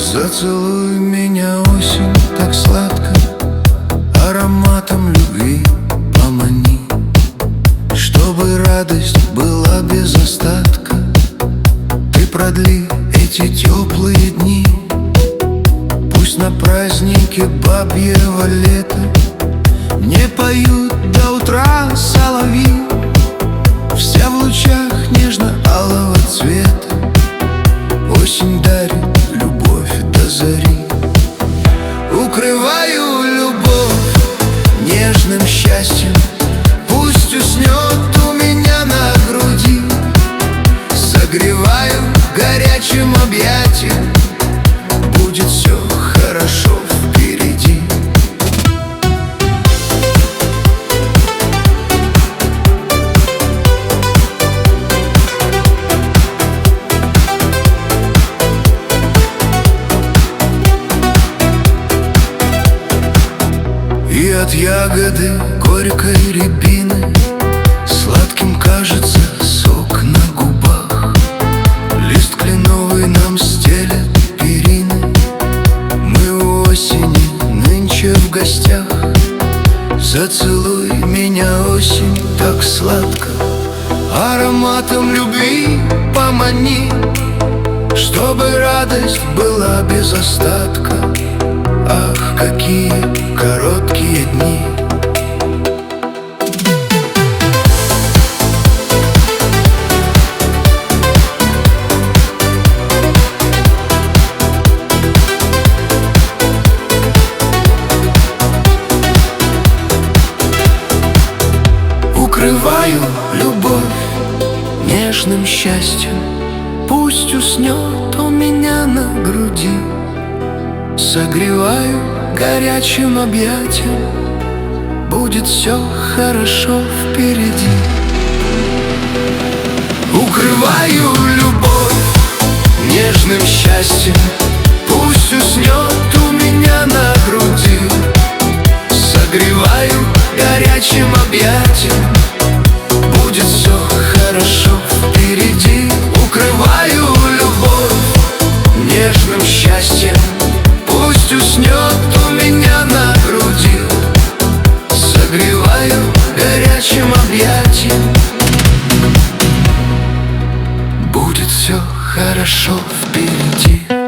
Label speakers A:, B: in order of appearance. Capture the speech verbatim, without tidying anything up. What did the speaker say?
A: Зацелуй меня, осень, так сладко, ароматом любви помани, чтобы радость была без остатка. Ты продли эти теплые дни, пусть на празднике бабьего лета не поют до утра соловьи, вся в лучах нежно-алого цвета. Осень дарит любовь до зари. Укрываю любовь нежным счастьем, пусть уснет у меня на груди. Согреваю горячим объятием, будет все хорошо впереди. И от ягоды горькой рябины сладким кажется сок на губах. Лист кленовый нам стелет перины, мы у осени нынче в гостях. Зацелуй меня, осень, так сладко, ароматом любви помани, чтобы радость была без остатка. Ах, какие короткие дни! Укрываю любовь нежным счастьем, пусть уснет у меня на груди. Согреваю горячим объятием, будет все хорошо впереди. Укрываю любовь нежным счастьем, пусть уснет у меня на груди. Согреваю горячим объятием, будет все хорошо впереди. Укрываю любовь нежным счастьем, пусть уснет у меня на груди. Согреваю горячим объятием, будет все хорошо впереди.